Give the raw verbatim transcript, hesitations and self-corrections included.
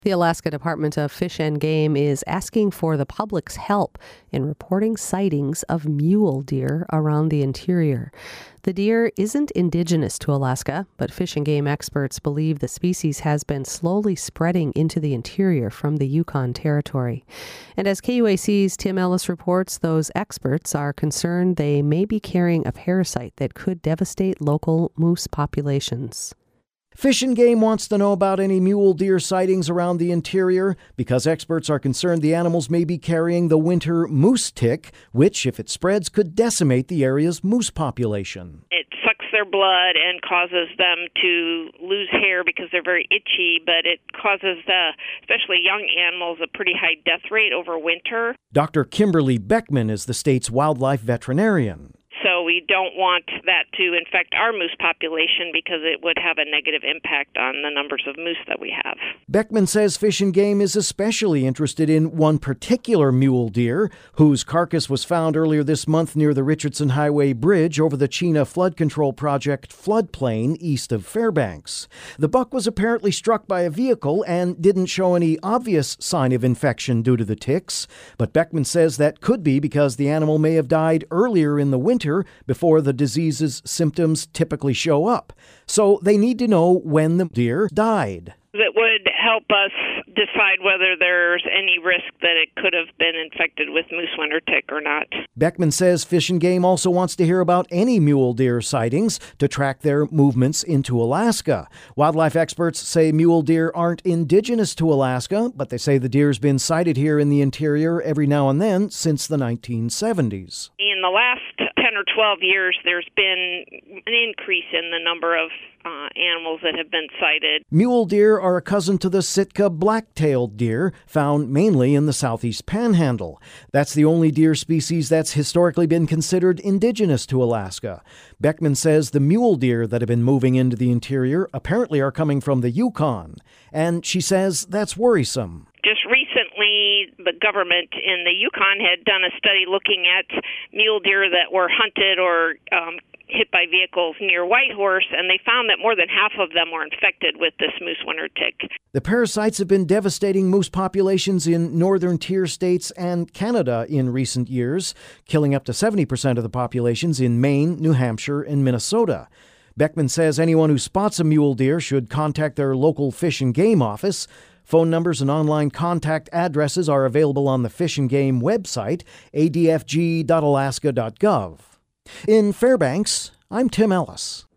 The Alaska Department of Fish and Game is asking for the public's help in reporting sightings of mule deer around the interior. The deer isn't indigenous to Alaska, but Fish and Game experts believe the species has been slowly spreading into the interior from the Yukon Territory. And as K U A C's Tim Ellis reports, those experts are concerned they may be carrying a parasite that could devastate local moose populations. Fish and Game wants to know about any mule deer sightings around the interior because experts are concerned the animals may be carrying the winter moose tick, which, if it spreads, could decimate the area's moose population. It sucks their blood and causes them to lose hair because they're very itchy, but it causes, uh, especially young animals, a pretty high death rate over winter. Doctor Kimberly Beckman is the state's wildlife veterinarian. So we don't want that to infect our moose population because it would have a negative impact on the numbers of moose that we have. Beckman says Fish and Game is especially interested in one particular mule deer, whose carcass was found earlier this month near the Richardson Highway Bridge over the Chena Flood Control Project floodplain east of Fairbanks. The buck was apparently struck by a vehicle and didn't show any obvious sign of infection due to the ticks, but Beckman says that could be because the animal may have died earlier in the winter before the disease's symptoms typically show up. So they need to know when the deer died. That would help us decide whether there's any risk that it could have been infected with moose winter tick or not. Beckman says Fish and Game also wants to hear about any mule deer sightings to track their movements into Alaska. Wildlife experts say mule deer aren't indigenous to Alaska, but they say the deer's been sighted here in the interior every now and then since the nineteen seventies. In the last ten or twelve years, there's been an increase in the number of uh, animals that have been sighted. Mule deer are a cousin to the Sitka black-tailed deer, found mainly in the southeast panhandle. That's the only deer species that's historically been considered indigenous to Alaska. Beckman says the mule deer that have been moving into the interior apparently are coming from the Yukon, and she says that's worrisome. Just recently, the government in the Yukon had done a study looking at mule deer that were hunted or um, hit by vehicles near Whitehorse, and they found that more than half of them were infected with this moose winter tick. The parasites have been devastating moose populations in northern tier states and Canada in recent years, killing up to seventy percent of the populations in Maine, New Hampshire, and Minnesota. Beckman says anyone who spots a mule deer should contact their local Fish and Game office. Phone numbers and online contact addresses are available on the Fish and Game website, a d f g dot alaska dot gov. In Fairbanks, I'm Tim Ellis.